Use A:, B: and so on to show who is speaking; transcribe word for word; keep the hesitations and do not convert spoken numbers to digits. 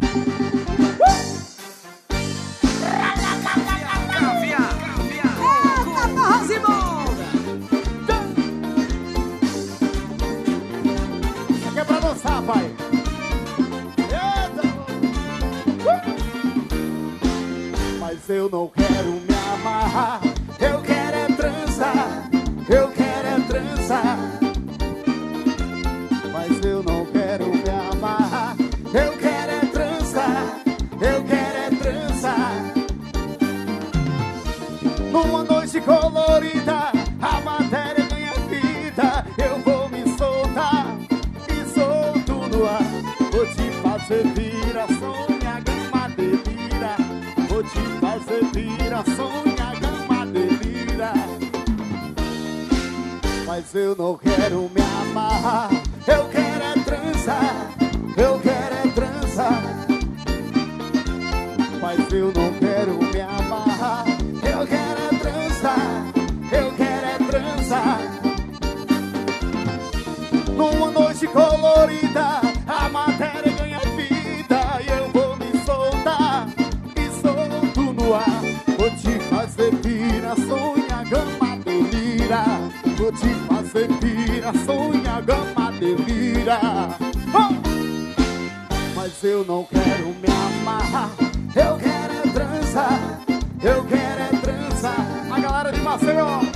A: Mas eu não quero me amarrar, eu quero é transar, eu quero é transar. Mas eu não quero me amarrar, eu quero é transar, eu quero é transar. Numa noite colorida, a matéria ganha vida. Eu vou me soltar, me solto no ar. Vou te fazer virar, sonha, gama delira. Vou te fazer virar, sonha, gama delira. Mas eu não quero me amarrar, eu quero é transar, eu quero é transar. Mas eu não quero me amarrar, eu quero é transar, eu quero é transar. Numa noite colorida, a matéria ganha vida. E eu vou me soltar, me solto no ar. Vou te fazer virar, sonha, gama delira. Vou te fazer virar, sonha, gama delira. Oh! Mas eu não quero me amarrar, eu quero é transar, eu quero é transar. A galera de Maceió.